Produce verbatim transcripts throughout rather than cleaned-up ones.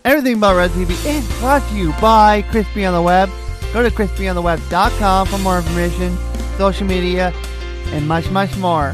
Everything About Red T V is brought to you by Crispy on the Web. Go to crispy on the web dot com for more information, social media, and much, much more.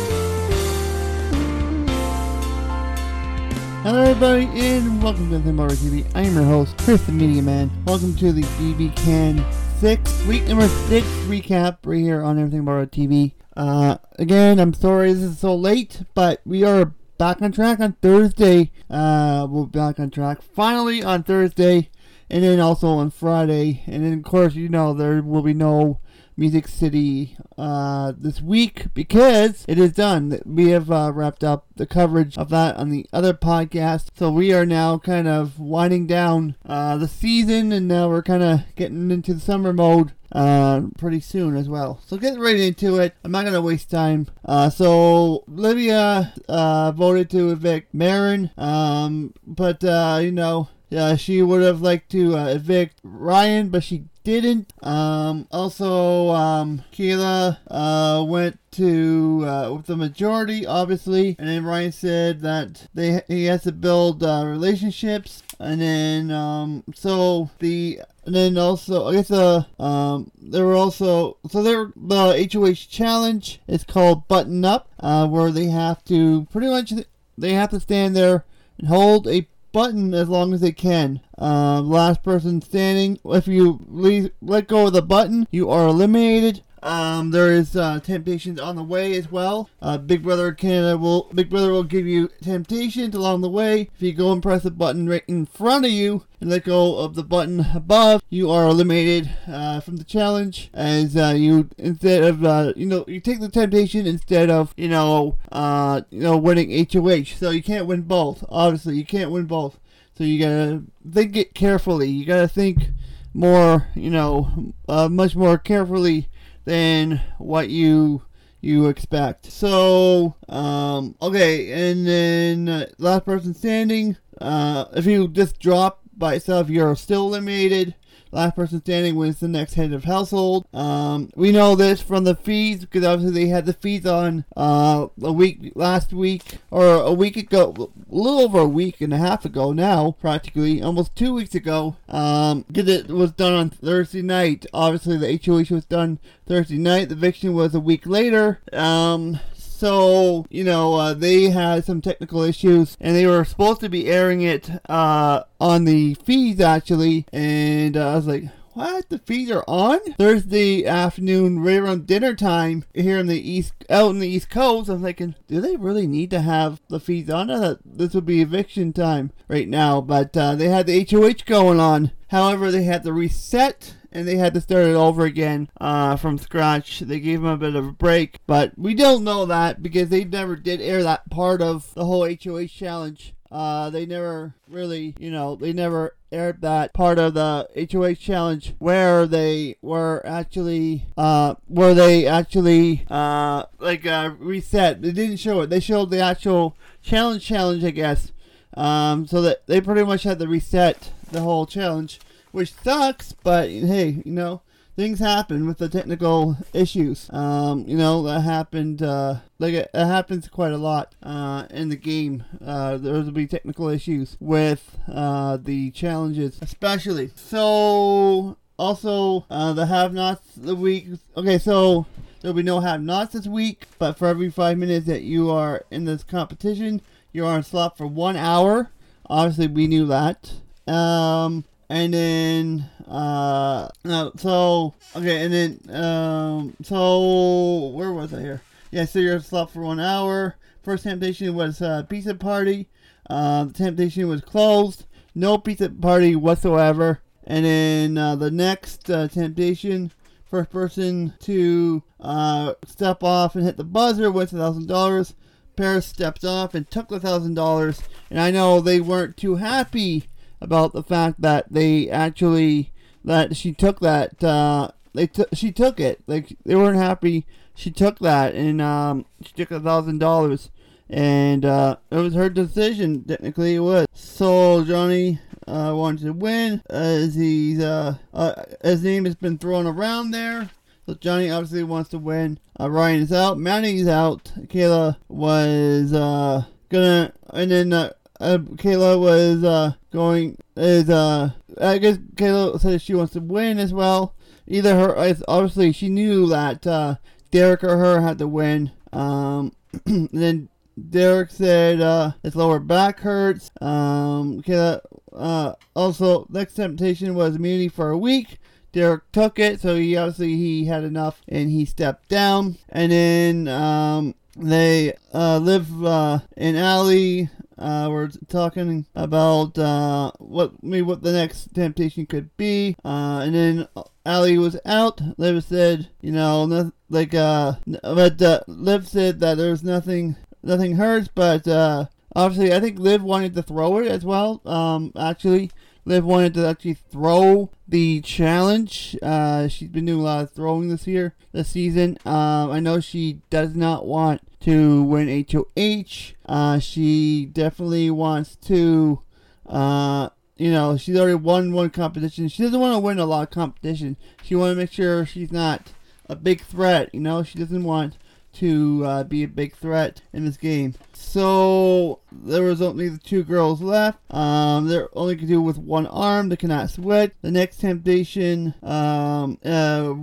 Hello everybody, and welcome to Everything About Red T V. I am your host, Chris the Media Man. Welcome to the B B Can six, week number six recap right here on Everything About Red T V. Uh, again, I'm sorry this is so late, but we are back on track on Thursday. Uh, we'll be back on track finally on Thursday, and then also on Friday. And then, of course, you know, there will be no Music City uh, this week because it is done. We have uh, wrapped up the coverage of that on the other podcast. So we are now kind of winding down uh, the season, and now we're kind of getting into the summer mode uh, pretty soon as well. So get right into it. I'm not going to waste time. Uh, so Olivia uh, voted to evict Marin, um, but, uh, you know, yeah, she would have liked to uh, evict Ryan, but she didn't. Um, also, um, Kayla uh, went to uh, with the majority, obviously, and then Ryan said that they he has to build uh, relationships, and then um, so the and then also I guess uh um there were also so there the H O H challenge is called Button Up, uh, where they have to pretty much they have to stand there and hold a button as long as they can. Uh, last person standing, if you leave, let go of the button, you are eliminated. Um, there is uh, temptations on the way as well. Uh, Big Brother Canada will Big Brother will give you temptations along the way. If you go and press the button right in front of you and let go of the button above, you are eliminated uh, from the challenge. As uh, you instead of uh, you know you take the temptation instead of you know uh, you know winning H O H. So you can't win both. Obviously, you can't win both. So you gotta think it carefully. You gotta think more. You know, uh, much more carefully than what you you expect. So um okay, and then uh, last person standing, uh if you just drop by itself, you're still eliminated. Last person standing wins the next head of household. Um, we know this from the feeds because obviously they had the feeds on uh, a week last week or a week ago, a little over a week and a half ago now, practically almost two weeks ago. Um, because it was done on Thursday night. Obviously the H O H was done Thursday night. The eviction was a week later. Um. So, you know, uh, they had some technical issues, and they were supposed to be airing it uh, on the feeds, actually, and uh, I was like, what? The feeds are on? Thursday afternoon, right around dinner time, here in the east, out in the East Coast, I'm thinking, do they really need to have the feeds on? I thought this would be eviction time right now, but uh, they had the H O H going on. However, they had to reset, and they had to start it over again uh, from scratch. They gave them a bit of a break, but we don't know that because they never did air that part of the whole H O H challenge. Uh, they never really, you know, they never aired that part of the H O H challenge where they were actually, uh, where they actually, uh, like, uh, reset. They didn't show it. They showed the actual challenge challenge, I guess. Um, so that they pretty much had to reset the whole challenge, which sucks, but hey, you know, things happen with the technical issues. Um, you know, that happened, uh, like it, it happens quite a lot, uh, in the game. Uh, there'll be technical issues with, uh, the challenges, especially. So, also, uh, the have-nots the week, okay, so there'll be no have-nots this week, but for every five minutes that you are in this competition, you're on slot for one hour. Obviously, we knew that. Um, And then, uh, no, so, okay, and then, um, so, where was I here? Yeah, so you're slept for one hour. First temptation was, uh, pizza party. Uh, the temptation was closed. No pizza party whatsoever. And then, uh, the next, uh, temptation, first person to, uh, step off and hit the buzzer wins a thousand dollars. Paris stepped off and took the thousand dollars. And I know they weren't too happy about the fact that they actually that she took that uh they took she took it like they weren't happy she took that and um she took a thousand dollars and uh it was her decision. Technically it was. So Johnny uh wanted to win as he's uh, uh his name has been thrown around there. So Johnny obviously wants to win. uh Ryan is out, Manny's out, Kayla was uh gonna and then uh uh, Kayla was uh, going is uh I guess Kayla said she wants to win as well. Either her, obviously she knew that uh, Derek or her had to win. Um, and then Derek said uh, his lower back hurts. Um, Kayla uh, also next temptation was immunity for a week. Derek took it, so he obviously he had enough and he stepped down. And then um, they uh, Liv uh, and Allie uh, were talking about uh, what maybe what the next temptation could be. Uh, and then Allie was out. Liv said, you know, no, like uh, but uh, Liv said that there's nothing, nothing hurts, but uh, obviously I think Liv wanted to throw it as well. Um, actually. Liv wanted to actually throw the challenge. Uh, she's been doing a lot of throwing this year, this season. Um, I know she does not want to win H O H. Uh, she definitely wants to, uh, you know, she's already won one competition. She doesn't want to win a lot of competition. She wants to make sure she's not a big threat. You know, she doesn't want to uh, be a big threat in this game. So there was only the two girls left. Um, they're only can do with one arm. They cannot switch. The next temptation um, uh,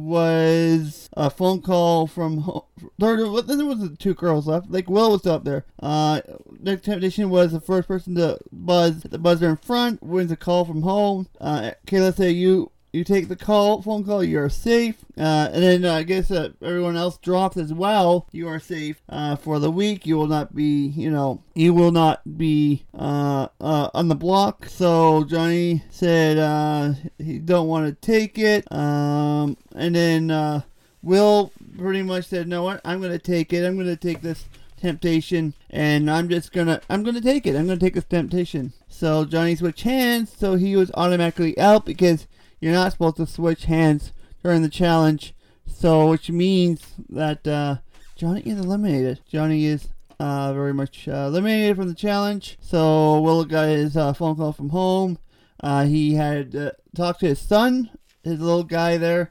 was a phone call from home. There, there was the two girls left. Like Will was up there. Uh, next temptation was the first person to buzz the buzzer in front wins a call from home. Uh, Kayla said you. You take the call, phone call, you are safe. Uh, and then uh, I guess uh, everyone else drops as well. You are safe uh, for the week. You will not be, you know, you will not be uh, uh, on the block. So Johnny said uh, he don't want to take it. Um, and then uh, Will pretty much said, no, what? I'm going to take it. I'm going to take this temptation, and I'm just gonna I'm gonna take it. I'm gonna take this temptation. So Johnny switched hands, so he was automatically out because you're not supposed to switch hands during the challenge. So which means that uh, Johnny is eliminated. Johnny is uh, very much uh, eliminated from the challenge. So Will got his uh, phone call from home. Uh, he had uh, talked to his son, his little guy there,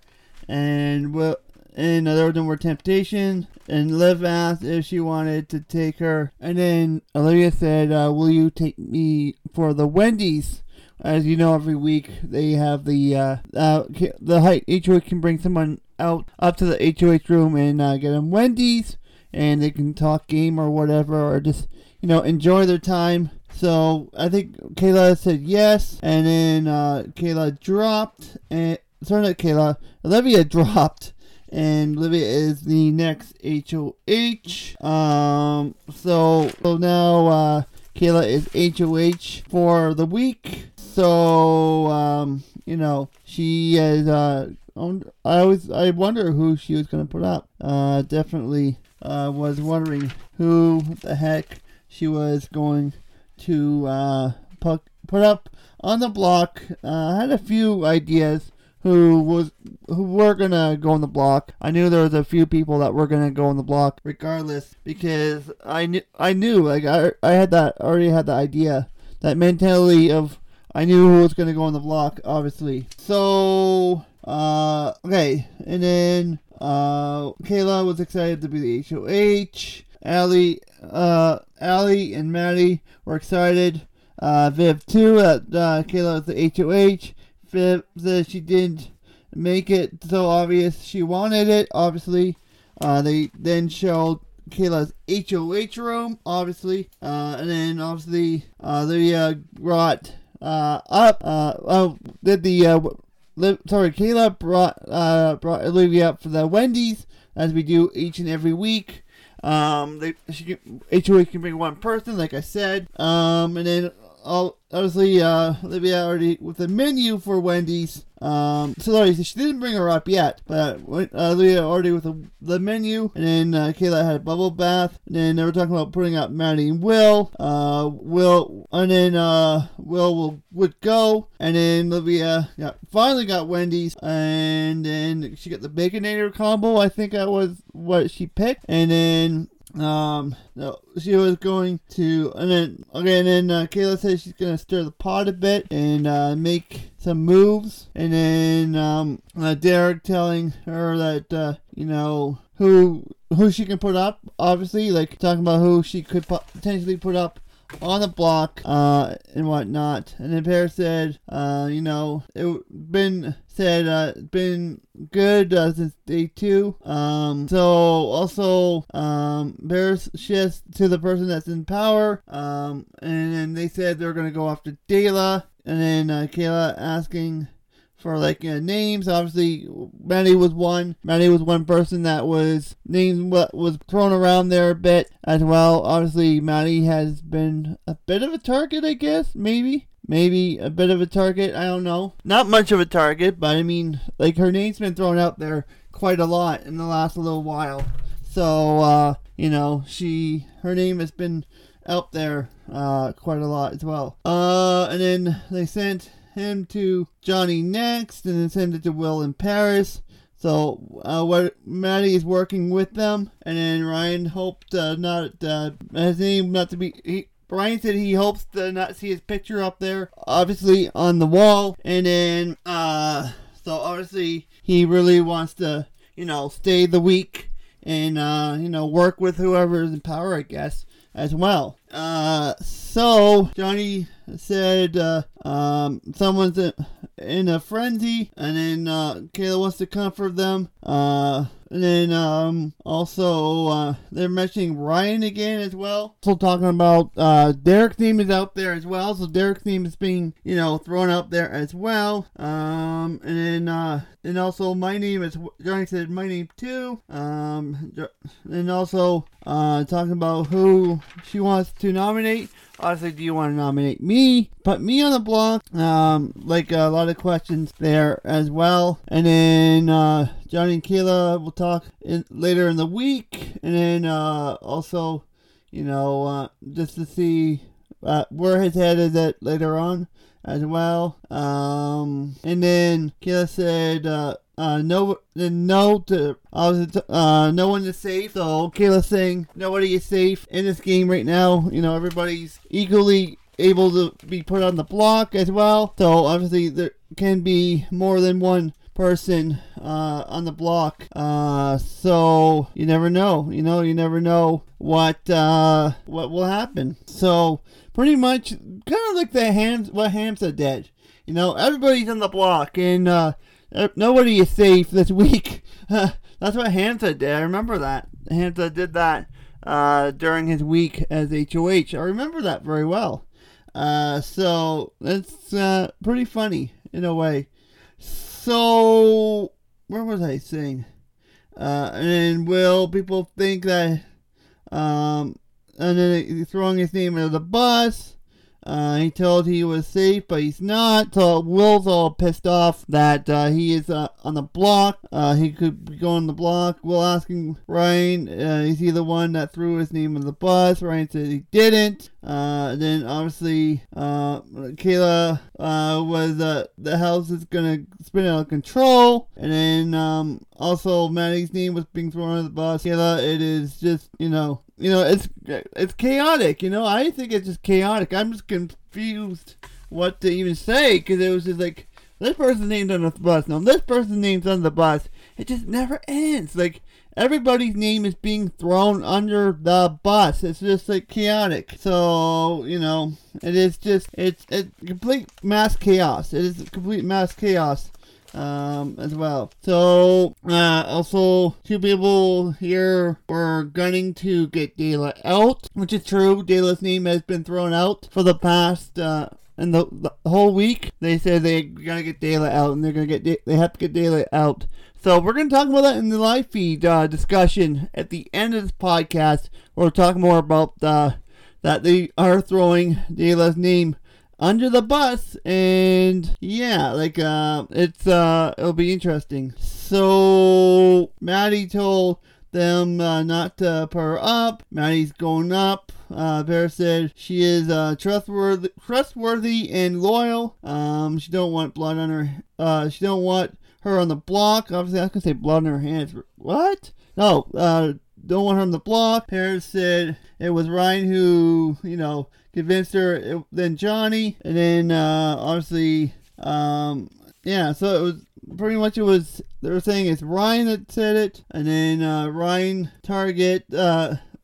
and Will. And there was no more temptation. And Liv asked if she wanted to take her. And then Olivia said, uh, will you take me for the Wendy's? As you know, every week they have the uh, uh, the height. H O H can bring someone out up to the H O H room and uh, get them Wendy's. And they can talk game or whatever. Or just, you know, enjoy their time. So I think Kayla said yes. And then uh, Kayla dropped. And, sorry, not Kayla. Olivia dropped. And Olivia is the next H O H. Um, so, so now uh, Kayla is H O H for the week. So, um, you know, she is. Uh, I always I wonder who she was going to put up. Uh, definitely uh, was wondering who the heck she was going to uh, put put up on the block. Uh, I had a few ideas. Who was who were gonna go on the block. I knew there was a few people that were gonna go on the block regardless because I knew I knew like I I had that already had the idea, that mentality of I knew who was gonna go on the block, obviously. So uh okay, and then uh Kayla was excited to be the H O H. Allie uh Allie and Maddie were excited. Uh Viv too that uh, Kayla was the H O H. Viv said she didn't make it so obvious she wanted it, obviously. Uh, they then showed Kayla's H O H room, obviously. Uh, and then, obviously, uh, they uh, brought uh, up, uh, oh, did the, uh, li- sorry, Kayla brought, uh, brought Olivia up for the Wendy's, as we do each and every week. Um, they, she can, H O H can bring one person, like I said. Um, and then, obviously, uh, Olivia already with the menu for Wendy's. Um, so sorry, she didn't bring her up yet, but uh, Olivia already with the, the menu. And then uh, Kayla had a bubble bath. And then they were talking about putting up Maddie and Will. Uh, Will, and then uh, Will will would go. And then Olivia got, finally got Wendy's. And then she got the Baconator combo. I think that was what she picked. And then. Um, no, she was going to, and then, okay, and then uh, Kayla said she's going to stir the pot a bit and uh, make some moves. And then um, uh, Derek telling her that, uh, you know, who who she can put up, obviously, like talking about who she could potentially put up on the block, uh, and whatnot. And then Paris said, uh, you know, it been said, uh, been good uh, since day two. Um, so also, um, Paris shifts to the person that's in power. Um, and then they said they're gonna go after Dela. And then uh, Kayla asking for like uh, names. Obviously, Maddie was one. Maddie was one person that was named, what was thrown around there a bit as well. Obviously, Maddie has been a bit of a target, I guess. Maybe, maybe a bit of a target. I don't know. Not much of a target, but I mean, like her name's been thrown out there quite a lot in the last little while. So uh, you know, she her name has been out there uh, quite a lot as well. Uh, and then they sent him to Johnny next, and then send it to Will in Paris. So uh, what Maddie is working with them, and then Ryan hoped uh, not uh, his name not to be. He, Ryan said he hopes to not see his picture up there, obviously on the wall, and then uh, so obviously he really wants to, you know, stay the week and uh, you know, work with whoever is in power, I guess, as well. Uh, so Johnny said uh, um, someone's in a frenzy, and then uh, Kayla wants to comfort them. Uh, and then um, also uh, they're mentioning Ryan again as well. Also talking about uh, Derek's name is out there as well. So Derek's name is being, you know, thrown out there as well. Um, and then uh, and also my name is, Johnny said my name too. Um, and also uh, talking about who she wants to nominate. Honestly, do you want to nominate me? Put me on the block. Um, like a lot of questions there as well. And then uh, Johnny and Kayla will talk in, later in the week. And then uh, also, you know, uh, just to see uh, where his head is at later on as well. Um, and then Kayla said, uh, Uh, no, no to, uh, no one is safe. So Kayla's saying nobody is safe in this game right now. You know, everybody's equally able to be put on the block as well. So obviously there can be more than one person uh, on the block. Uh, so you never know. You know, you never know what uh, what will happen. So pretty much, kind of like the Hams, what Hamza did. You know, everybody's on the block, and uh, nobody is safe this week. That's what Hamza did. I remember that. Hamza did that uh, during his week as H O H. I remember that very well. Uh, so, it's uh, pretty funny in a way. So, where was I saying? Uh, and then will people think that, um, and then throwing his name under the bus. Uh, he told he was safe, but he's not. So Will's all pissed off that uh, he is uh, on the block. Uh, he could be going on the block. Will asking Ryan, uh, is he the one that threw his name on the bus? Ryan said he didn't. Uh, then obviously, uh, Kayla uh, was uh, the house is gonna spin out of control. And then um, also Maddie's name was being thrown on the bus. Kayla, it is just, you know. You know, it's it's chaotic, you know. I think it's just chaotic. I'm just confused what to even say, because it was just like, this person's named on the bus. Now, this person's name's on the bus. It just never ends. Like, everybody's name is being thrown under the bus. It's just, like, chaotic. So, you know, it is just, it's, it's complete mass chaos. It is complete mass chaos. Um, as well. So, uh, also, two people here were gunning to get Dela out, which is true. Dela's name has been thrown out for the past, uh, and the, the whole week. They said they're gonna get Dela out, and they're gonna get, De- they have to get Dela out. So, we're gonna talk about that in the live feed, uh, discussion at the end of this podcast. We'll talk more about, uh, that they are throwing Dela's name under the bus, and yeah, like, uh, it's, uh, it'll be interesting. So, Maddie told them, uh, not to put her up. Maddie's going up. Uh, Bear said she is, uh, trustworthy, trustworthy and loyal. Um, she don't want blood on her, uh, she don't want her on the block. Obviously, I was gonna say blood on her hands. What? No, uh, don't want her on the block. Paris said it was Ryan who, you know, convinced her, then Johnny, and then uh, obviously, um, yeah, so it was pretty much, it was, they were saying it's Ryan that said it, and then uh, Ryan Target, uh,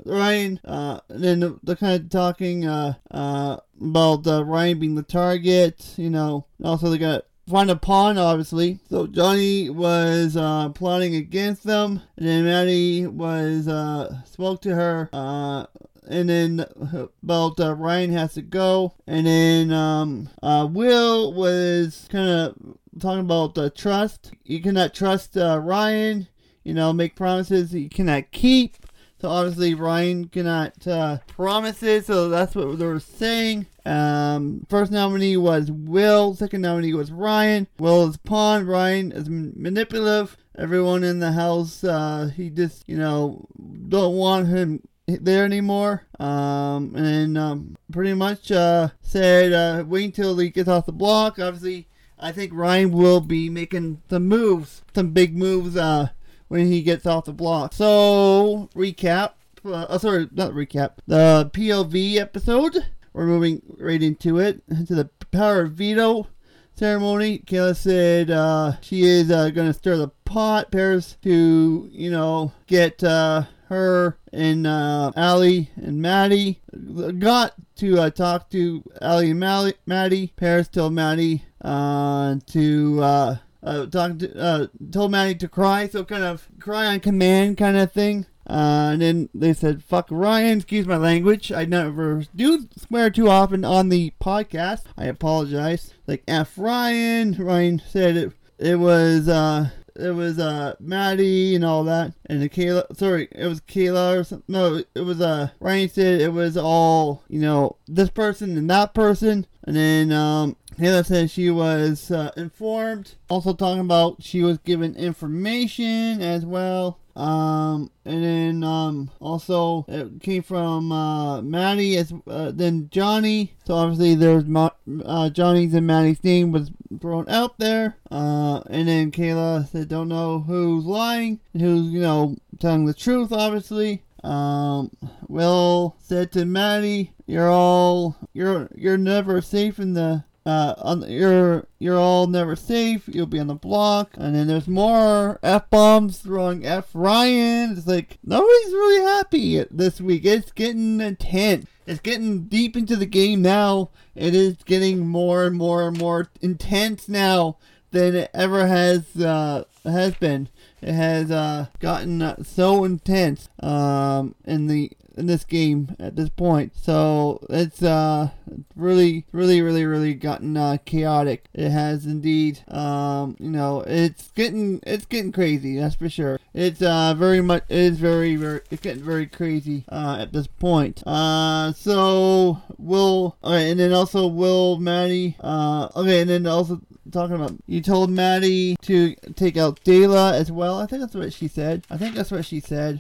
Ryan, uh, and then they're kind of talking uh, uh, about uh, Ryan being the target, you know. Also, they got find a pawn, obviously. So Johnny was uh, plotting against them, and then Maddie was uh, spoke to her, uh, and then about uh, Ryan has to go, and then um, uh, Will was kind of talking about uh, trust. You cannot trust uh, Ryan, you know, make promises you cannot keep. So obviously Ryan cannot uh, promise it, so that's what they were saying. Um, first nominee was Will, second nominee was Ryan. Will is pawn, Ryan is manipulative. Everyone in the house, uh, he just, you know, don't want him there anymore. Um, and um, pretty much uh, said uh, wait until he gets off the block. Obviously, I think Ryan will be making some moves, some big moves, uh, when he gets off the block. So, recap. Uh, oh, sorry, not recap. The P O V episode. We're moving right into it. Into the power of veto ceremony. Kayla said uh, she is uh, going to stir the pot. Paris to, you know, get uh, her and uh, Allie and Maddie. Got to uh, talk to Allie and Maddie. Maddie. Paris told Maddie uh, to... Uh, Uh, talking to, uh, told Maddie to cry, so kind of cry on command kind of thing. Uh, and then they said, fuck Ryan, excuse my language. I never do swear too often on the podcast. I apologize. Like, F Ryan. Ryan said it, it was, uh, it was, uh, Maddie and all that. And the Kayla, sorry, it was Kayla or something. No, it was, uh, Ryan said it was all, you know, this person and that person. And then, um, Kayla said she was uh, informed. Also talking about she was given information as well. Um, and then um, also it came from uh, Maddie as uh, then Johnny. So obviously there's Mo- uh, Johnny's and Maddie's name was thrown out there. Uh, and then Kayla said don't know who's lying and who's, you know, telling the truth, obviously. Um, Will said to Maddie, "You're all you're you're never safe in the uh on you're you're all never safe. You'll be on the block." And then there's more F bombs throwing F Ryan. It's like nobody's really happy this week. It's getting intense. It's getting deep into the game now. It is getting more and more and more intense now than it ever has uh has been. It has uh, gotten uh, so intense um, in the in this game at this point. So it's uh, really, really, really, really gotten uh, chaotic. It has indeed. Um, you know, it's getting it's getting crazy. That's for sure. It's uh, very much. It is very, very. It's getting very crazy uh, at this point. Uh, so Will. Okay, and then also Will, Maddie. Uh, okay, and then also. Talking about you told Maddie to take out Dayla as well. I think that's what she said. I think that's what she said.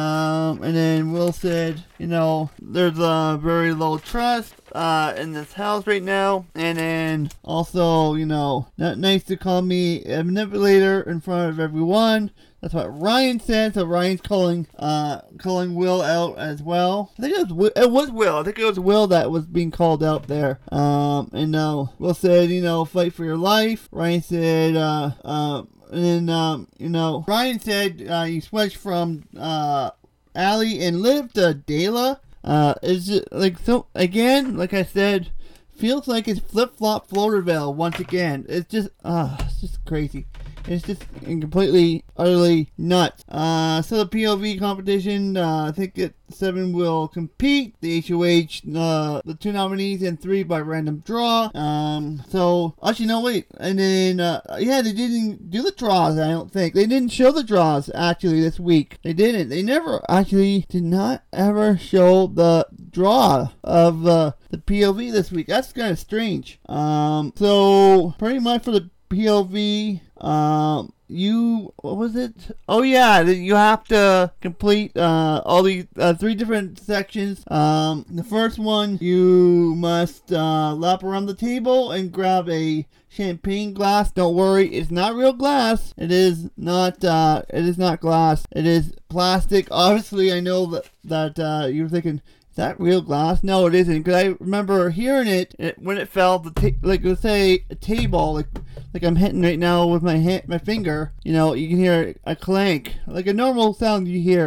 Um, and then Will said, you know, there's a uh, very low trust uh, in this house right now. And then also, you know, not nice to call me a manipulator in front of everyone. That's what Ryan said. So Ryan's calling, uh, calling Will out as well. I think it was it was Will. I think it was Will that was being called out there. Um, and uh, Will said, you know, fight for your life. Ryan said, uh, uh, and then um, you know, Ryan said uh, you switched from uh, Allie and Liv to Dayla. Uh, is it like so again? Like I said, feels like it's flip flop Floaterville once again. It's just, ah, uh, it's just crazy. It's just completely, utterly nuts. Uh, so the P O V competition, uh, I think it, seven will compete. The H O H, uh, the two nominees and three by random draw. Um, so, actually, no, wait. And then, uh, yeah, they didn't do the draws, I don't think. They didn't show the draws, actually, this week. They didn't. They never, actually, did not ever show the draw of, uh, the P O V this week. That's kind of strange. Um, so, pretty much for the P O V, um, you, what was it? Oh yeah, you have to complete, uh, all these, uh, three different sections. Um, the first one, you must, uh, lap around the table and grab a champagne glass. Don't worry, it's not real glass. It is not, uh, it is not glass. It is plastic. Obviously, I know that, that, uh, you're thinking, is that real glass? No, it isn't. Because I remember hearing it, it when it fell, the ta- like let's say a table, like like I'm hitting right now with my hand, my finger. You know, you can hear a clank, like a normal sound you hear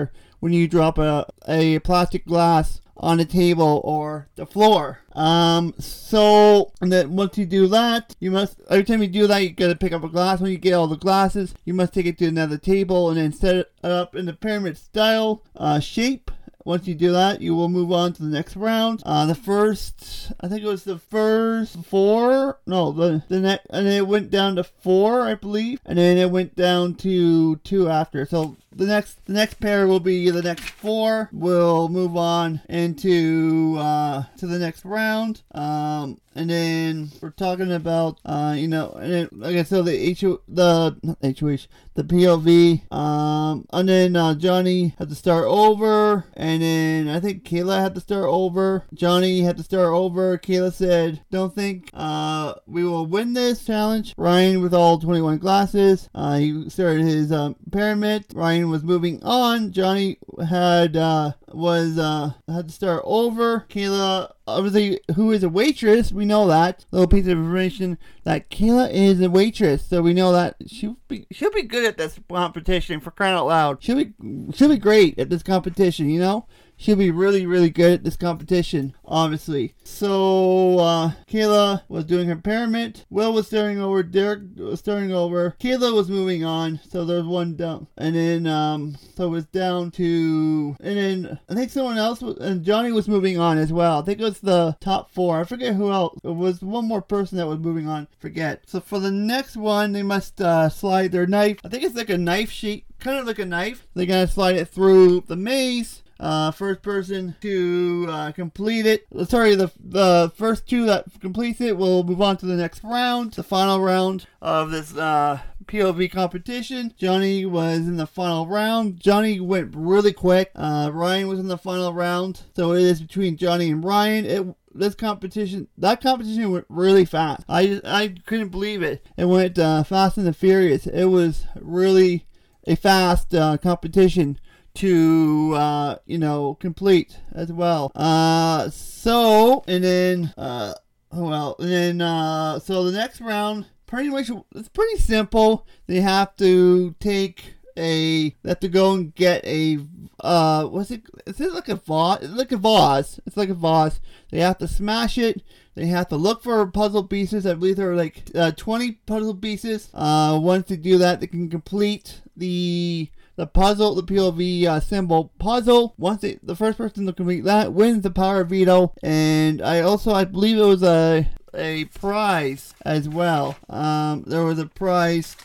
when you drop a, a plastic glass on the table or the floor. Um, so, and then once you do that, you must, every time you do that, you gotta pick up a glass. When you get all the glasses, you must take it to another table and then set it up in the pyramid style uh, shape. Once you do that, you will move on to the next round. Uh, the first, I think it was the first four. No, the the next, and then it went down to four, I believe, and then it went down to two after. So the next the next pair will be the next four. We'll move on into uh, to the next round. Um, and then we're talking about uh, you know, and then like I said, the H the not H O H the P O V. Um, and then uh, Johnny had to start over, and then I think Kayla had to start over. Johnny had to start over. Kayla said, "Don't think uh we will win this challenge." Ryan with all twenty-one glasses. Uh, he started his um, pyramid. Ryan was moving on. Johnny had uh was uh had to start over. Kayla, obviously, who is a waitress, we know that. Little piece of information that Kayla is a waitress, so we know that she'll be she'll be good at this competition, for crying out loud. She'll be she'll be great at this competition, you know? She'll be really, really good at this competition, obviously. So, uh, Kayla was doing her pyramid. Will was starting over. Derek was starting over. Kayla was moving on. So, there was one down. And then, um, so it was down to, and then I think someone else was, and Johnny was moving on as well. I think it was the top four. I forget who else. It was one more person that was moving on. Forget. So, for the next one, they must, uh, slide their knife. I think it's like a knife sheet. Kind of like a knife. They're going to slide it through the maze. Uh, first person to uh, complete it. Sorry, the the first two that completes it will move on to the next round, the final round of this uh, P O V competition. Johnny was in the final round. Johnny went really quick. Uh, Ryan was in the final round, so it is between Johnny and Ryan. It this competition, that competition went really fast. I I couldn't believe it. It went uh, fast and the furious. It was really a fast uh, competition to uh you know complete as well. Uh so and then uh oh well and then uh so the next round pretty much it's pretty simple. They have to take a they have to go and get a uh what's it is it like a vase it's like a vase it's like a vase they have to smash it. They have to look for puzzle pieces. I believe there are like uh, twenty puzzle pieces. Uh once they do that, they can complete the The puzzle, the P O V uh, symbol puzzle. Once they, the first person to complete that wins the power veto. And I also, I believe it was a a prize as well. Um, there was a prize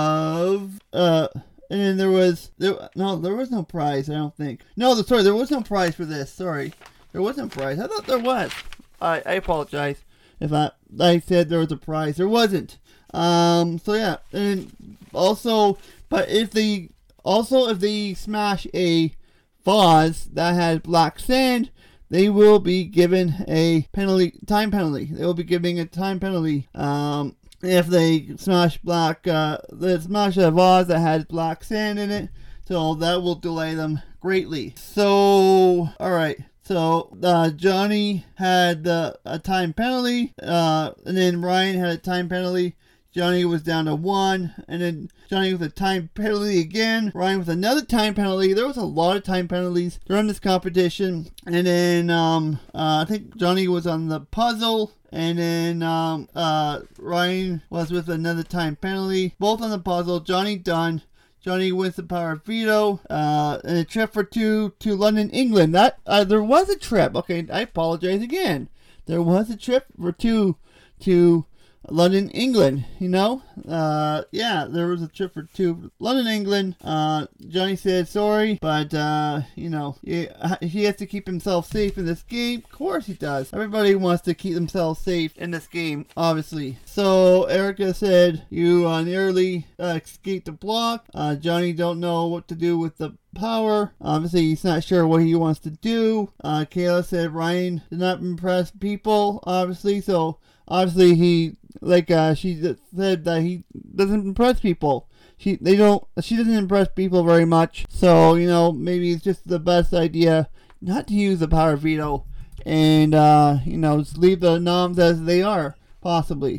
of uh, and then there was there no there was no prize. I don't think. No, the, sorry, there was no prize for this. Sorry, there wasn't a prize. I thought there was. I I apologize if I I said there was a prize. There wasn't. Um, so yeah, and also, but if the Also, if they smash a vase that has black sand, they will be given a penalty, time penalty. They will be giving a time penalty. Um, if they smash black, uh, they smash a vase that has black sand in it, so that will delay them greatly. So, all right. So uh, Johnny had uh, a time penalty, uh, and then Ryan had a time penalty. Johnny was down to one, and then Johnny with a time penalty again. Ryan with another time penalty. There was a lot of time penalties during this competition. And then um, uh, I think Johnny was on the puzzle, and then um, uh, Ryan was with another time penalty. Both on the puzzle. Johnny done. Johnny wins the power of veto. Uh, and a trip for two to London, England. That uh, there was a trip. Okay, I apologize again. There was a trip for two to London, England, you know? Uh, yeah, there was a trip for two. London, England. Uh, Johnny said sorry, but, uh, you know, he, he has to keep himself safe in this game. Of course he does. Everybody wants to keep themselves safe in this game, obviously. So, Erica said, you uh, nearly uh, escaped the block. Uh, Johnny don't know what to do with the power. Obviously, he's not sure what he wants to do. Uh, Kayla said Ryan did not impress people, obviously, so obviously he, like, uh, she said that he doesn't impress people. She, they don't, she doesn't impress people very much, so, you know, maybe it's just the best idea not to use the power veto, and, uh, you know, just leave the noms as they are. possibly.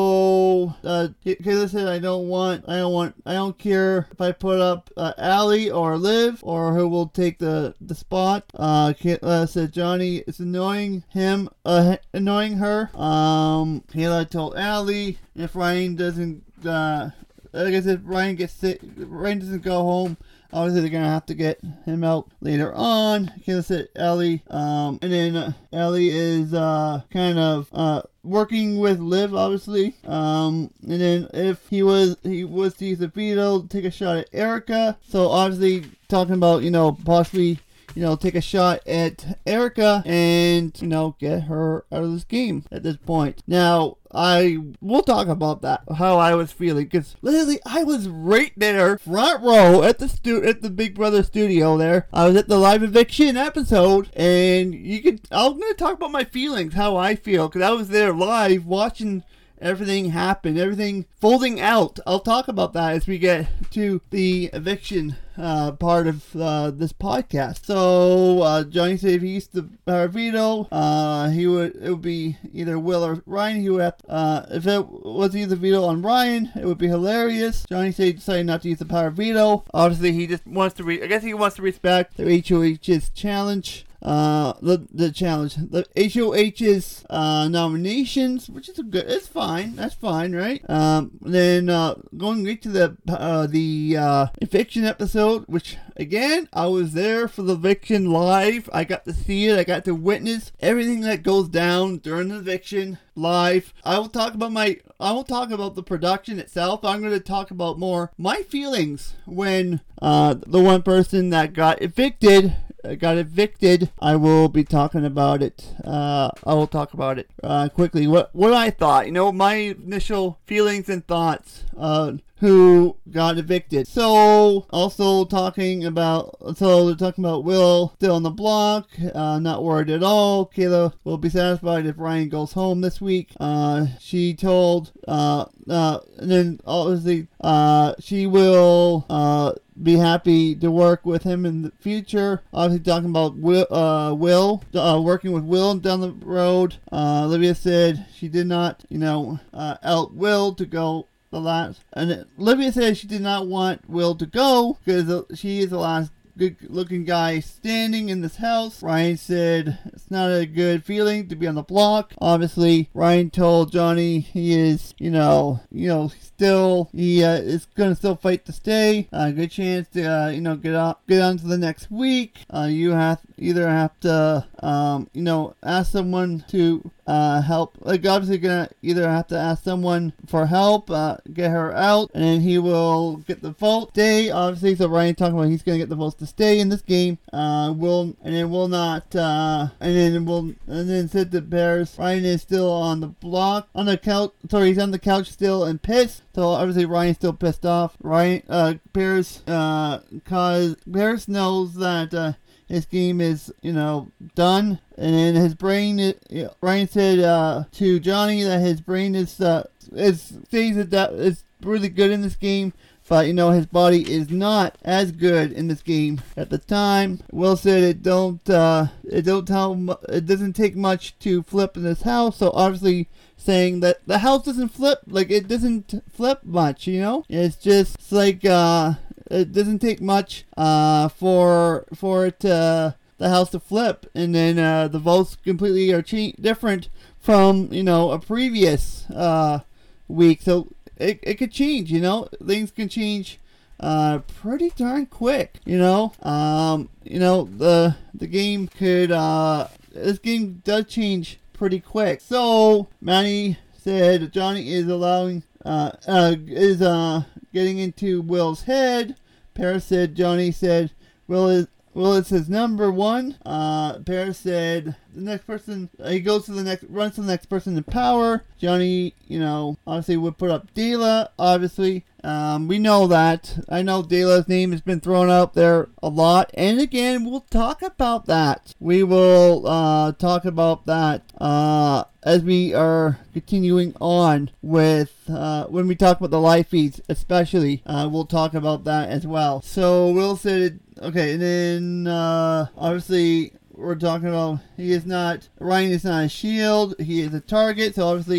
So, uh, Kayla said, I don't want, I don't want, I don't care if I put up uh, Allie or Liv or who will take the, the spot. Uh, Kayla said Johnny is annoying him, uh, annoying her. Um, Kayla told Allie if Ryan doesn't, uh, like I said, Ryan gets sick, Ryan doesn't go home, obviously they're gonna have to get him out later on. Kayla said Ellie, um, and then uh, Ellie is uh kind of uh working with Liv, obviously. Um, and then if he was he was to use a veto, take a shot at Erica. So obviously talking about, you know, possibly, you know, take a shot at Erica and, you know, get her out of this game at this point. Now, I will talk about that, how I was feeling, because literally I was right there, front row at the stu- at the Big Brother studio there. I was at the live eviction episode, and you could, I'm going to talk about my feelings, how I feel, because I was there live watching everything happen, everything folding out. I'll talk about that as we get to the eviction uh, part of uh, this podcast. So uh, Johnny said if he used the power veto, uh, he would it would be either Will or Ryan. He would have, uh, if it was either veto on Ryan, it would be hilarious. Johnny said he decided not to use the power veto. Obviously, he just wants to. Re- I guess he wants to respect the H O H's challenge. Uh, the the challenge, the H O H's uh, nominations, which is a good, it's fine, that's fine, right? Um, then uh, going right to the uh, the uh, eviction episode, which again I was there for the eviction live. I got to see it, I got to witness everything that goes down during the eviction live. I will talk about my, I will talk about the production itself. I'm going to talk about more my feelings when uh, the one person that got evicted. got evicted. I will be talking about it. Uh, I will talk about it uh, quickly. What what I thought, you know, my initial feelings and thoughts on who got evicted. So, also talking about, so they're talking about Will still on the block, uh, not worried at all. Kayla will be satisfied if Ryan goes home this week. Uh, she told, uh, uh, and then obviously, uh, she will, uh, be happy to work with him in the future. Obviously talking about Will, uh, Will uh, working with Will down the road. Uh, Olivia said she did not, you know, uh, out Will to go the last. And Olivia said she did not want Will to go because she is the last good looking guy standing in this house. Ryan said it's not a good feeling to be on the block. Obviously, Ryan told Johnny he is, you know, you know, still, he uh, is gonna still fight to stay. Uh, good chance to, uh, you know, get on, get on to the next week. Uh, you have either have to, um, you know, ask someone to uh, help. Like, obviously, gonna either have to ask someone for help, uh, get her out, and then he will get the vote. Stay, obviously. So Ryan talking about he's gonna get the votes to stay in this game. Uh, will and then will not. Uh, and then will and then said the Bears. Ryan is still on the block, on the couch. Sorry, he's on the couch still and pissed. So obviously Ryan's still pissed off. Ryan, uh, Bears, uh, cause Bears knows that uh, his game is, you know, done. And then his brain, it, you know, Ryan said uh, to Johnny that his brain is, uh, is stays that that is really good in this game. But, you know, his body is not as good in this game at the time. Will said it don't, uh, it don't tell, it doesn't take much to flip in this house. So obviously saying that the house doesn't flip, like it doesn't flip much, you know? It's just it's like, uh, it doesn't take much, uh, for, for it to, the house to flip. And then, uh, the votes completely are cha- different from, you know, a previous, uh, week. So, It, it could change, you know, things can change uh, pretty darn quick, you know, um, you know, the, the game could, uh, this game does change pretty quick. So, Manny said Johnny is allowing, uh, uh, is, uh, getting into Will's head. Paris said Johnny said Will is, Will is his number one. Uh, Paris said the next person, uh, he goes to the next, runs to the next person in power. Johnny, you know, obviously would put up Dela, obviously. Um, we know that. I know Dela's name has been thrown out there a lot. And again, we'll talk about that. We will uh, talk about that uh, as we are continuing on with, uh, when we talk about the live feeds, especially. Uh, we'll talk about that as well. So, Will said, okay, and then uh, obviously we're talking about he is not, Ryan is not a shield, he is a target, so obviously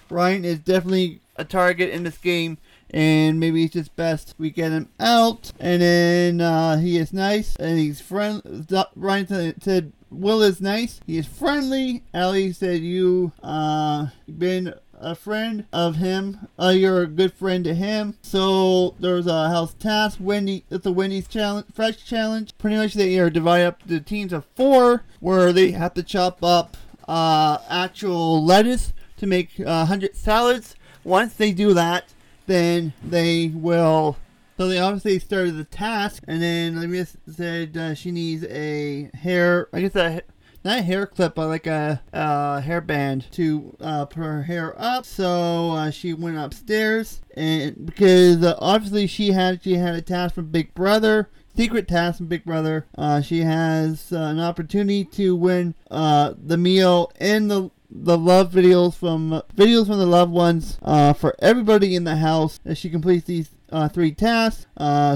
Ryan is definitely a target in this game, and maybe it's just best we get him out. And then uh, he is nice, and he's friendly. Ryan said Will is nice. He is friendly. Allie said you uh been a friend of him. Uh, you're a good friend to him. So there's a house task. Wendy, it's a Wendy's challenge, fresh challenge. Pretty much they are divided up the teams of four, where they have to chop up uh actual lettuce to make uh, one hundred salads. Once they do that, then they will. So they obviously started the task, and then Olivia said uh, she needs a hair. I guess a not a hair clip, but like a uh, hairband to uh, put her hair up. So uh, she went upstairs, and because uh, obviously she had she had a task from Big Brother, secret task from Big Brother. Uh, she has uh, an opportunity to win uh, the meal and the the love videos from uh, videos from the loved ones uh, for everybody in the house as she completes these uh, three tasks. Uh,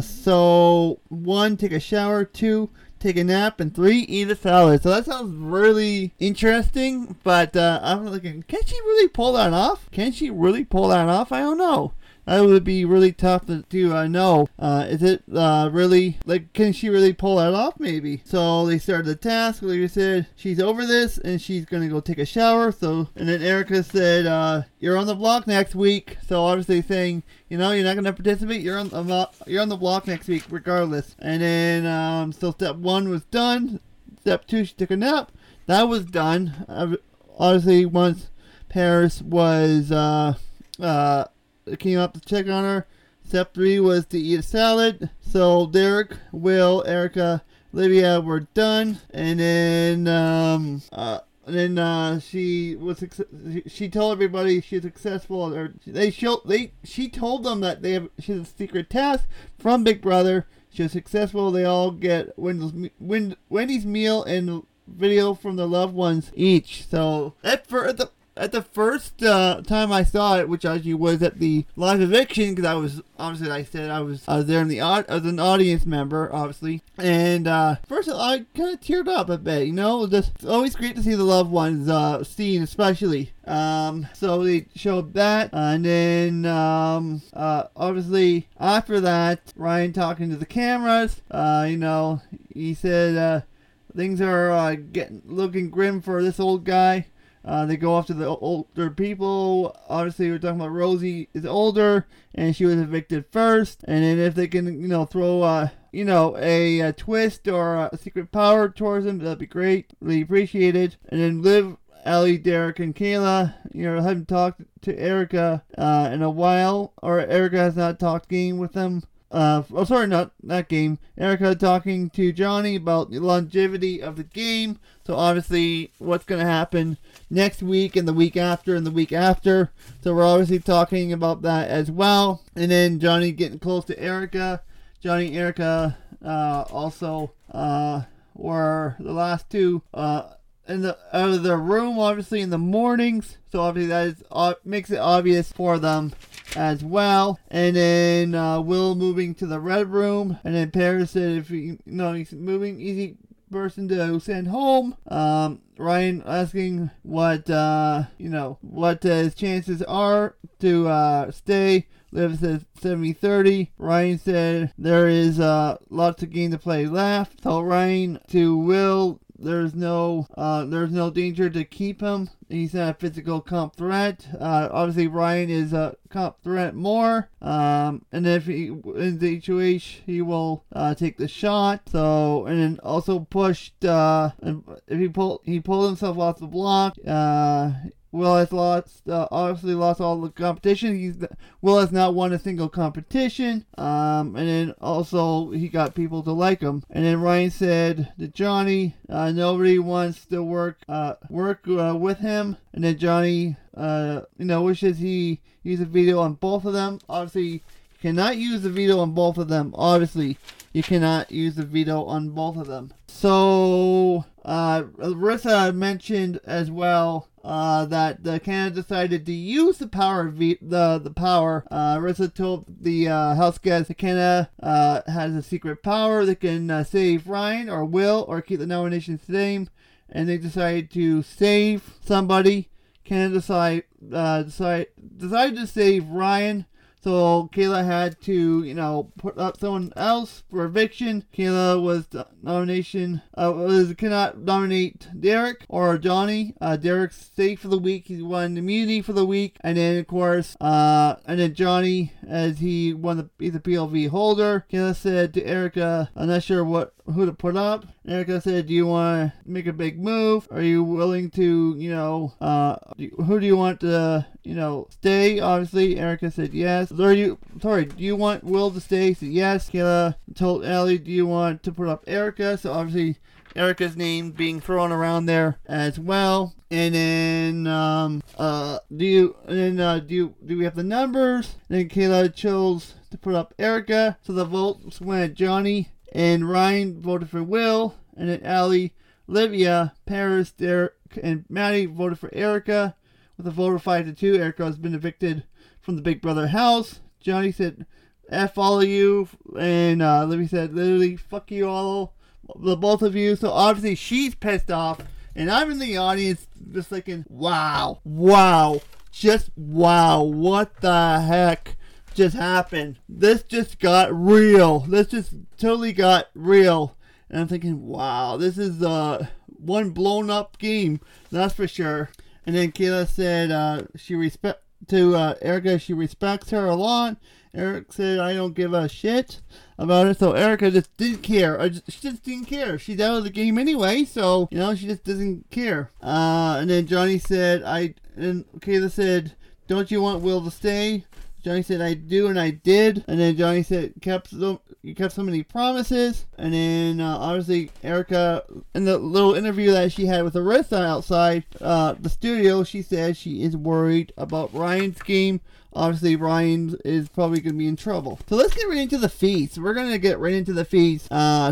so one, take a shower. Two, take a nap. And three, eat a salad. So that sounds really interesting, but uh, I'm looking, can she really pull that off? Can she really pull that off? I don't know. That would be really tough to, to uh, know. Uh, is it uh, really, like, can she really pull that off? Maybe. So they started the task. Like I said, she's over this and she's going to go take a shower. So, and then Erica said, uh, you're on the block next week. So obviously saying, you know, you're not going to participate. You're on, the, you're on the block next week regardless. And then, um, so step one was done. Step two, she took a nap. That was done. Uh, obviously, once Paris was, uh, uh, came up to check on her. Step three was to eat a salad. So Derek, Will, Erica, Olivia were done, and then um, uh, and then uh, she was she told everybody she's successful. Or they showed they she told them that they have she has a secret task from Big Brother. She was successful. They all get Wendy's, Wendy's meal and video from the loved ones each. So at first the. At the first uh, time I saw it, which actually was at the live eviction, because I was, obviously, like I said, I was I was there in the as an audience member, obviously. And uh, first I kind of teared up a bit, you know? Just, it's always great to see the loved ones uh, seen, especially. Um, so they showed that, and then um, uh, obviously after that, Ryan talking to the cameras, uh, you know, he said uh, things are uh, getting looking grim for this old guy. Uh, they go after the older people. Obviously, we're talking about Rosie is older, and she was evicted first. And then if they can, you know, throw, uh, you know, a, a twist or a secret power towards them, that'd be great. Really appreciated. And then Liv, Allie, Derek, and Kayla, you know, haven't talked to Erica uh, in a while, or Erica has not talked game with them. Uh, oh, sorry, not that game. Erica talking to Johnny about the longevity of the game. So obviously, what's going to happen next week and the week after and the week after. So we're obviously talking about that as well. And then Johnny getting close to Erica. Johnny and Erica uh, also uh, were the last two uh, in the out of the room, obviously in the mornings. So obviously that is uh, makes it obvious for them as well. And then uh, Will moving to the red room, and then Paris said if he, you know, he's moving easy person to send home. Um, Ryan asking what uh, you know what uh, his chances are to uh, stay. Liv says seventy thirty. Ryan said there is uh, lots of game to play left. So Ryan to Will, there's no uh, there's no danger to keep him. He's not a physical comp threat. Uh, obviously, Ryan is a comp threat more. Um, and if he in the H O H, he will uh, take the shot. So and then also pushed. Uh, if he pulled he pulled himself off the block. Uh, Will has lost, uh, obviously lost all the competition. He's Will has not won a single competition. Um, and then also he got people to like him. And then Ryan said to Johnny, uh, nobody wants to work, uh, work uh, with him. And then Johnny, uh, you know, wishes he used a video on both of them. Obviously, you cannot use the veto on both of them. Obviously, you cannot use the veto on both of them. So, uh, Rissa mentioned as well. Uh, that the Canada decided to use the power of ve- the the power. Uh, Rissa told the uh, house guests that Canada uh, has a secret power that can uh, save Ryan or Will or keep the nominations the same, and they decided to save somebody. Canada decide, uh, decide, decided to save Ryan. So Kayla had to, you know, put up someone else for eviction. Kayla was the nomination, uh, was cannot nominate Derek or Johnny. Uh, Derek's safe for the week. He won immunity for the week. And then, of course, uh, and then Johnny, as he won the, he's a P L V holder. Kayla said to Erica, I'm not sure what, who to put up. Erica said, do you want to make a big move? Are you willing to, you know, uh, who do you want to, you know, stay? Obviously, Erica said yes. Are you, sorry, do you want Will to stay? He said yes. Kayla told Allie, do you want to put up Erica? So obviously, Erica's name being thrown around there as well. And then, um, uh, do you, and then, uh, do you, do we have the numbers? And then Kayla chose to put up Erica. So the votes went at Johnny. And Ryan voted for Will, and then Allie, Olivia, Paris, Derek, and Maddie voted for Erica. With a vote of five to two, Erica has been evicted from the Big Brother house. Johnny said, F all of you, and uh, Olivia said, literally, fuck you all, the both of you. So obviously she's pissed off, and I'm in the audience just thinking, wow, wow, just wow, what the heck just happened? This just got real. This just totally got real. And I'm thinking, wow, this is uh one blown up game, that's for sure. And then Kayla said uh she respect to uh Erica, she respects her a lot. Eric said, I don't give a shit about it. So Erica just didn't care. I just, she just didn't care. She's out of the game anyway, so, you know, she just doesn't care. Uh, and then Johnny said, I, and Kayla said, don't you want Will to stay? Johnny said, I do, and I did. And then Johnny said, kept so, you kept so many promises. And then, uh, obviously, Erica, in the little interview that she had with Arissa outside uh, the studio, she said she is worried about Ryan's game. Obviously, Ryan is probably going to be in trouble. So let's get right into the feast. We're going to get right into the feast. Uh,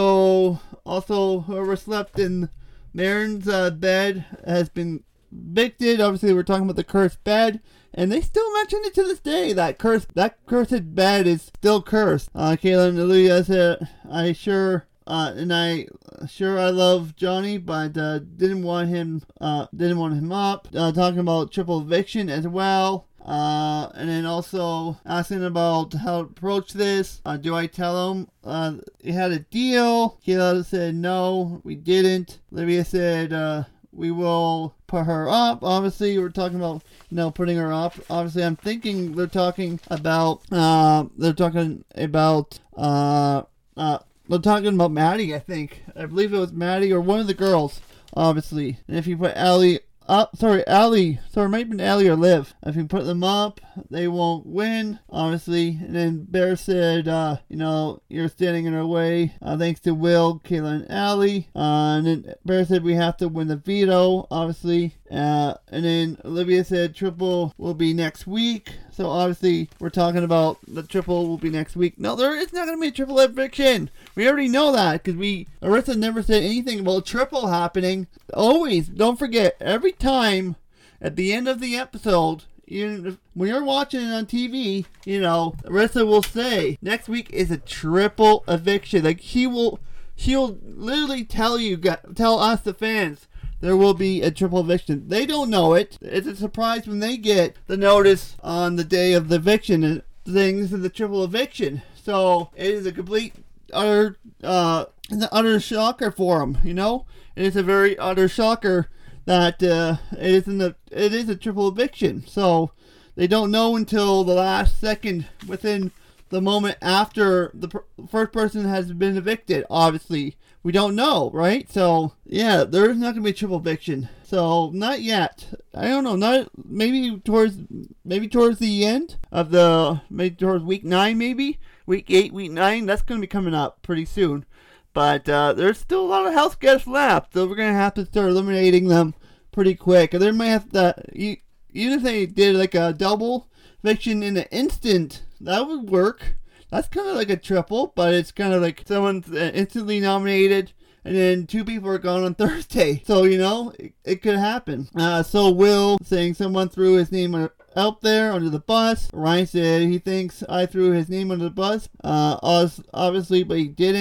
so, also, whoever slept in Marin's uh, bed has been evicted. Obviously, we're talking about the cursed bed. And they still mention it to this day. That cursed, that cursed bed is still cursed. Uh, Kayla and Aaliyah said, I sure, uh, and I, sure I love Johnny, but, uh, didn't want him, uh, didn't want him up. Uh, talking about triple eviction as well. Uh, and then also asking about how to approach this. Uh, do I tell him, uh, he had a deal? Kayla said, no, we didn't. Olivia said, uh, we will put her up. Obviously, we're talking about, you know, putting her up. Obviously, I'm thinking they're talking about, uh, they're talking about, uh, uh, they're talking about Maddie, I think. I believe it was Maddie or one of the girls, obviously. And if you put Allie up, sorry, Allie, sorry, it might have been Allie or Liv. If you put them up, they won't win, obviously. And then Bear said, uh, you know, you're standing in our way, uh, thanks to Will, Kayla, and Allie. Uh, and then Bear said we have to win the veto, obviously. Uh, and then Olivia said triple will be next week. So obviously we're talking about the triple will be next week. No, there is not going to be a triple eviction. We already know that because we, Arissa never said anything about triple happening. Always, don't forget, every time at the end of the episode, even if, when you're watching it on T V, you know, Arissa will say, next week is a triple eviction. Like, she will, she'll literally tell you, tell us the fans, there will be a triple eviction. They don't know it. It's a surprise when they get the notice on the day of the eviction and things of the triple eviction. So it is a complete utter, uh, an utter shocker for them. You know, it is a very utter shocker that uh, it isn't a it is a triple eviction. So they don't know until the last second, within the moment after the per- first person has been evicted. Obviously, we don't know, right? So yeah, there is not going to be a triple eviction. So not yet. I don't know. Not maybe towards maybe towards the end of the maybe towards week nine, maybe week eight, week nine. That's going to be coming up pretty soon. But uh, there's still a lot of house guests left, so we're going to have to start eliminating them pretty quick. And they might have to, even if they did like a double eviction in an instant, that would work. That's kind of like a triple, but it's kind of like someone's instantly nominated, and then two people are gone on Thursday. So, you know, it, it could happen. Uh, so Will saying someone threw his name out there under the bus. Ryan said he thinks I threw his name under the bus. Uh, obviously, but he didn't.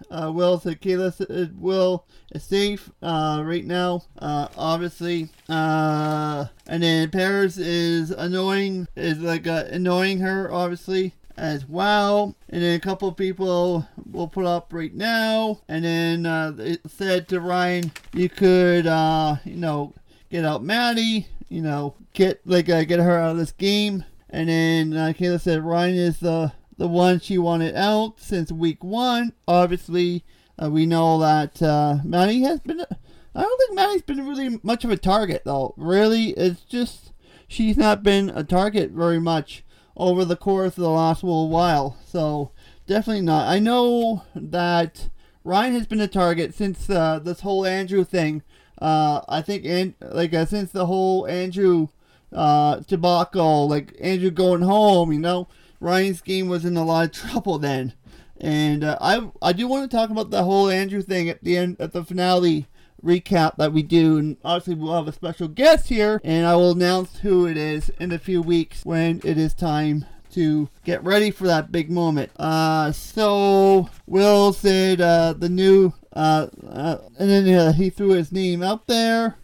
Uh, Will said Kayla said Will is safe uh, right now, uh, obviously. Uh, and then Paris is annoying, is like uh, annoying her, obviously, as well. And then a couple of people will put up right now. And then uh, it said to Ryan, you could, uh, you know, get out Maddie, you know, get like uh, get her out of this game. And then uh, Kayla said Ryan is the the one she wanted out since week one. Obviously, uh, we know that uh, Maddie has been. I don't think Maddie's been really much of a target, though. Really, it's just she's not been a target very much over the course of the last little while. So definitely not. I know that Ryan has been a target since uh, this whole Andrew thing. Uh, I think, and like uh, since the whole Andrew uh, debacle, like Andrew going home, you know. Ryan's game was in a lot of trouble then. And uh, I I do want to talk about the whole Andrew thing at the end, at the finale recap that we do. And obviously we'll have a special guest here. And I will announce who it is in a few weeks when it is time to get ready for that big moment. Uh, so Will said uh, the new... Uh, uh, and then uh, he threw his name out there.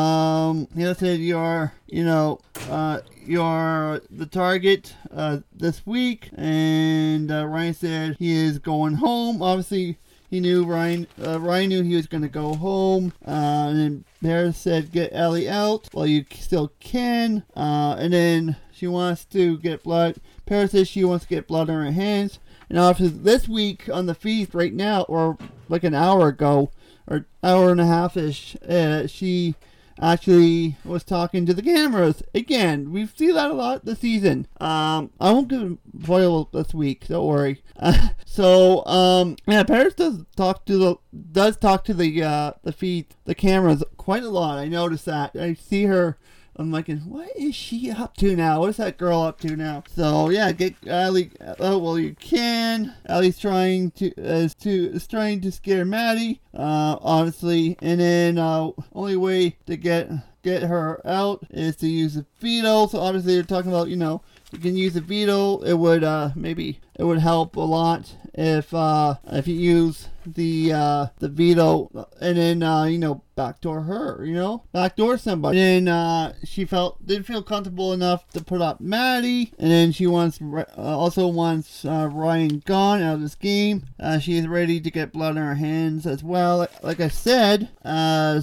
Um, he said you're, you know, uh, you're the target uh, this week. And uh, Ryan said he is going home. Obviously, he knew Ryan. Uh, Ryan knew he was going to go home. Uh, and then Paris said get Ellie out while you still can. Uh, and then she wants to get blood. Paris says she wants to get blood on her hands. And obviously this week on the feast right now, or like an hour ago, or hour and a half-ish, uh, she actually was talking to the cameras. Again, we see that a lot this season. Um, I won't give a spoil this week, don't worry. Uh, so, um, yeah, Paris does talk to the, does talk to the, uh, the feed, the cameras quite a lot. I noticed that. I see her. I'm like, what is she up to now? What is that girl up to now? So yeah, get Ellie. Oh well, you can. Ellie's trying to is to is trying to scare Maddie, uh, honestly. And then uh, only way to get get her out is to use a veto. So obviously they're talking about, you know, you can use a veto. It would uh maybe it would help a lot if uh if you use the uh the veto and then uh you know backdoor her, you know backdoor somebody. And then uh she felt didn't feel comfortable enough to put up Maddie, and then she wants uh, also wants uh, Ryan gone out of this game. Uh, she is ready to get blood on her hands as well, like I said. Uh,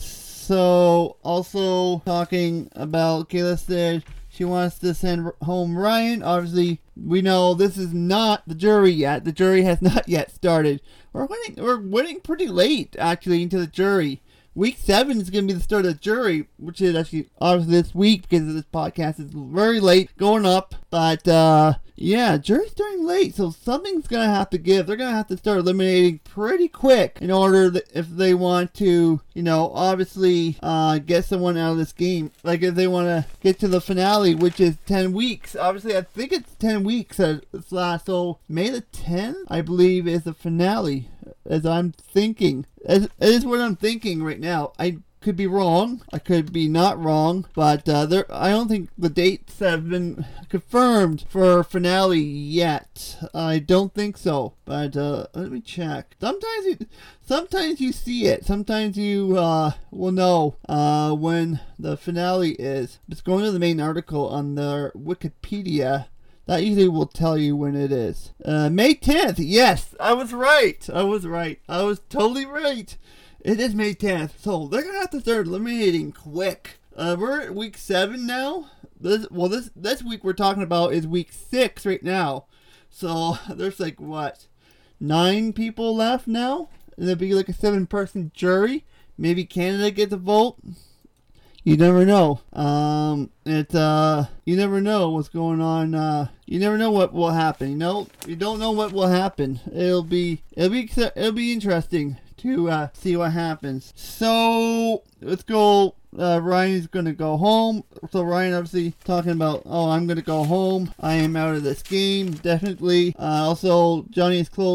so also talking about Kayla said she wants to send home Ryan. Obviously, we know this is not the jury yet. The jury has not yet started. We're winning, we're winning pretty late, actually, into the jury. Week seven is going to be the start of the jury, which is actually obviously this week because of this podcast. It's very late, going up. But, uh, yeah, jury's starting late, so something's going to have to give. They're going to have to start eliminating pretty quick in order that if they want to, you know, obviously uh, get someone out of this game. Like if they want to get to the finale, which is ten weeks. Obviously, I think it's ten weeks at this last. So May the tenth, I believe, is the finale, as I'm thinking. As, it is what I'm thinking right now. I could be wrong. I could be not wrong. But uh, there, I don't think the dates have been confirmed for finale yet. I don't think so. But uh, let me check. Sometimes you, sometimes you see it. Sometimes you uh, will know uh, when the finale is. Just going to the main article on their Wikipedia. That usually will tell you when it is. Uh, May tenth. Yes, I was right. I was right. I was totally right. It is May tenth. So they're going to have to start eliminating quick. Uh, we're at week seven now. This, well, this, this week we're talking about is week six right now. So there's like, what, nine people left now? And there'll be like a seven person jury. Maybe Canada gets a vote. You never know. Um, it, uh, you never know what's going on. Uh, you never know what will happen. You know, you don't know what will happen. It'll be, it'll be, it'll be interesting to, uh, see what happens. So, let's go. Uh, Ryan's gonna go home. So Ryan obviously talking about, oh, I'm gonna go home. I am out of this game, definitely. Uh, also, Johnny is close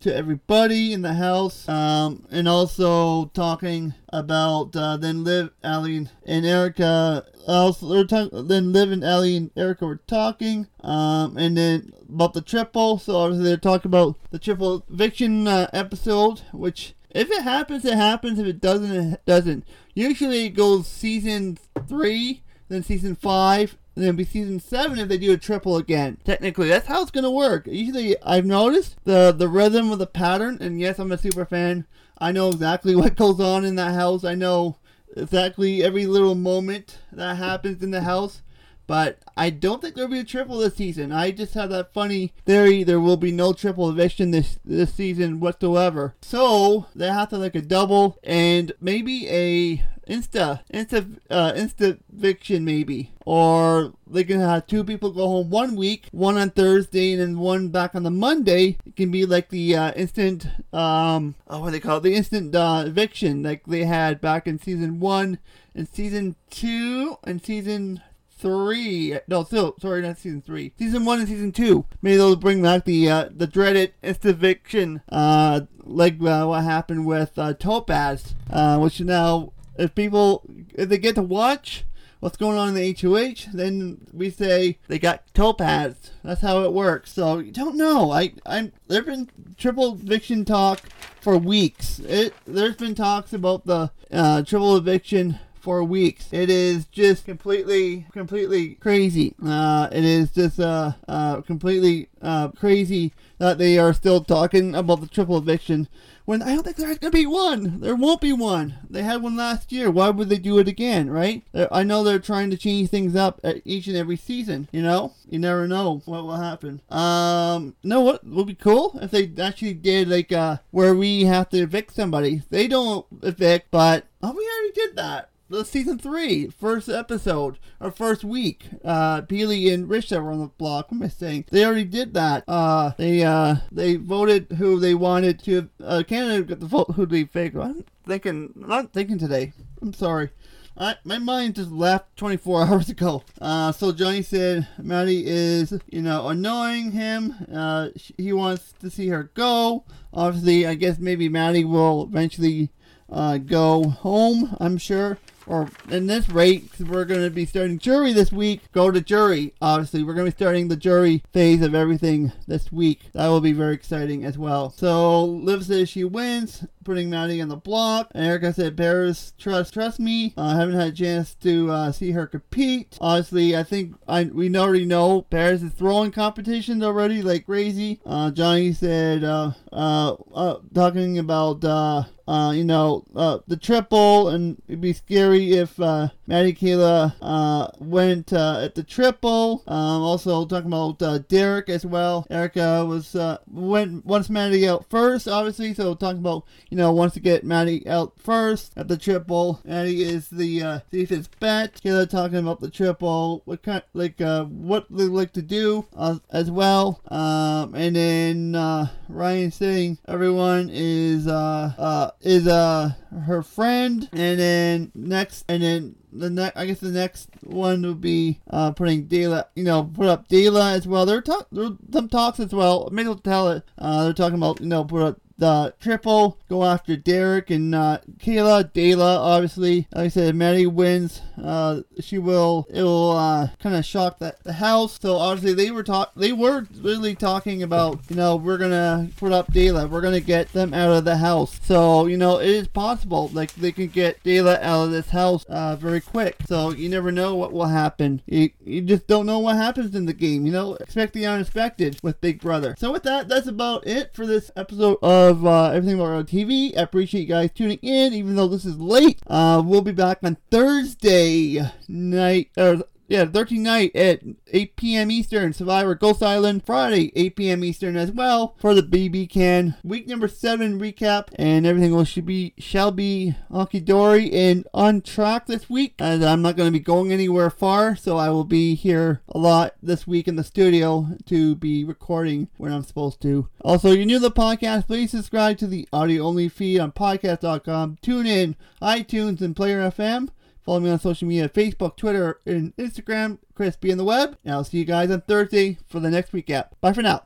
to everybody in the house, um, and also talking about uh, then Liv, Allie, and Erica. Also, they're talk- then Liv and Allie and Erica were talking, um, and then about the triple. So obviously they're talking about the triple eviction uh, episode, which if it happens, it happens. If it doesn't, it doesn't. Usually it goes season three, then season five, and then be season seven if they do a triple again. Technically, that's how it's gonna work. Usually, I've noticed the the rhythm of the pattern, and yes, I'm a super fan. I know exactly what goes on in that house. I know exactly every little moment that happens in the house. But I don't think there'll be a triple this season. I just have that funny theory there will be no triple eviction this this season whatsoever. So they have to like a double and maybe a insta insta uh, insta eviction maybe, or they can have two people go home one week, one on Thursday and then one back on the Monday. It can be like the uh, instant um oh what do they call it? The instant uh, eviction like they had back in season one and season two and season three. No, still sorry, not season three. Season one and season two. Maybe they'll bring back the uh, the dreaded instant eviction, uh, like uh, what happened with uh, Topaz, uh, which now if people if they get to watch what's going on in the H O H, then we say they got Topaz. That's how it works. So you don't know. I I'm there's been triple eviction talk for weeks. It there's been talks about the uh, triple eviction for weeks. It is just completely, completely crazy. Uh, it is just uh, uh, completely uh, crazy that they are still talking about the triple eviction when I don't think there's going to be one. There won't be one. They had one last year. Why would they do it again, right? I know they're trying to change things up at each and every season, you know? You never know what will happen. Um, no, what would be cool if they actually did like uh, where we have to evict somebody. They don't evict, but oh, we already did that. The season three, first episode, or first week, uh, Peely and Risha were on the block. What am I saying? They already did that. Uh, they, uh, they voted who they wanted to, uh, Canada got the vote who they fake. I'm thinking, I'm not thinking today. I'm sorry. I, my mind just left twenty-four hours ago. Uh, so Johnny said Maddie is, you know, annoying him. Uh, he wants to see her go. Obviously, I guess maybe Maddie will eventually, uh, go home, I'm sure. Or in this rate, because we're going to be starting jury this week, go to jury. Obviously, we're going to be starting the jury phase of everything this week. That will be very exciting as well. So, Liv says she wins, putting Maddie on the block. And Erica said, Paris, trust trust me. I uh, haven't had a chance to uh, see her compete. Honestly, I think I we already know Paris is throwing competitions already like crazy. Uh, Johnny said, uh, uh, uh, talking about... Uh, Uh, you know, uh, the triple, and it'd be scary if uh, Maddie Kayla uh, went uh, at the triple. Um, also talking about uh, Derek as well. Erica was uh, went wants Maddie out first, obviously. So talking about you know wants to get Maddie out first at the triple. Maddie is the uh, safest bet. Kayla talking about the triple, what kind like uh, what they like to do uh, as well. Um, and then uh, Ryan saying everyone is uh uh. is uh her friend, and then next and then the next I guess the next one would be uh putting Dayla, you know, put up Dayla as well. There talk there some talks as well. Maybe we'll tell it. Uh they're talking about, you know, put up the triple, go after Derek and uh, Kayla. Dayla, obviously, like I said, Maddie wins. Uh, she will, it will uh, kind of shock the, the house. So obviously they were talk, they were really talking about, you know, we're gonna put up Dayla. We're gonna get them out of the house. So you know, it is possible, like they can get Dayla out of this house uh, very quick. So you never know what will happen. You you just don't know what happens in the game. You know, expect the unexpected with Big Brother. So with that, that's about it for this episode of. Of uh, Everything About T V. I appreciate you guys tuning in, even though this is late. Uh, we'll be back on Thursday night, or yeah, Thursday night at eight p.m. Eastern. Survivor Ghost Island. Friday, eight p.m. Eastern as well for the B B Can week number seven recap, and everything will should be shall be honky dory and on track this week. As I'm not going to be going anywhere far, so I will be here a lot this week in the studio to be recording when I'm supposed to. Also, you're new to the podcast, please subscribe to the audio only feed on podcast dot com, TuneIn, iTunes, and Player F M. Follow me on social media, Facebook, Twitter, and Instagram, Chris B on the web. And I'll see you guys on Thursday for the next recap. Bye for now.